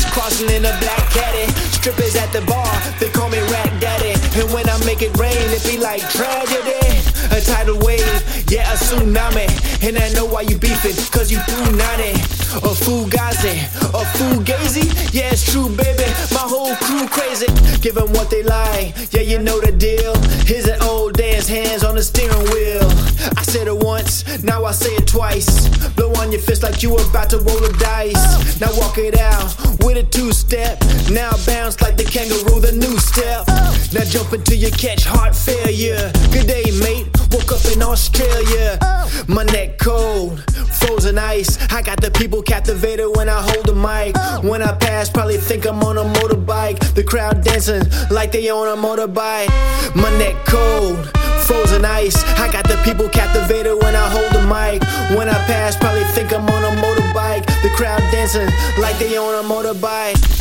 crossing in a black caddy. Strippers at the bar, they call me Rack Daddy. And when I make it rain, it be like tragedy. A tidal wave, yeah, a tsunami. And I know why you beefing, cause you Punani. A Fugazi, a Fugazi. Yeah, it's true, baby, my whole crew crazy. Give them what they like, yeah, you know the deal. Here's an old dance, hands on the steering wheel. I said it once, now I say it twice. Blow on your fist like you about to roll the dice. Now walk it out with a two-step. Now bounce like the kangaroo, the new step. Now jump until you catch heart failure. Good day, mate, woke up in Australia. My neck cold, frozen ice. I got the people captivated when I hold the mic. When I pass, probably think I'm on a motorbike. The crowd dancing like they on a motorbike. My neck cold, frozen ice. I got the people captivated when I hold the mic. When I pass, probably think I'm on a motorbike. The crowd dancing like they on a motorbike.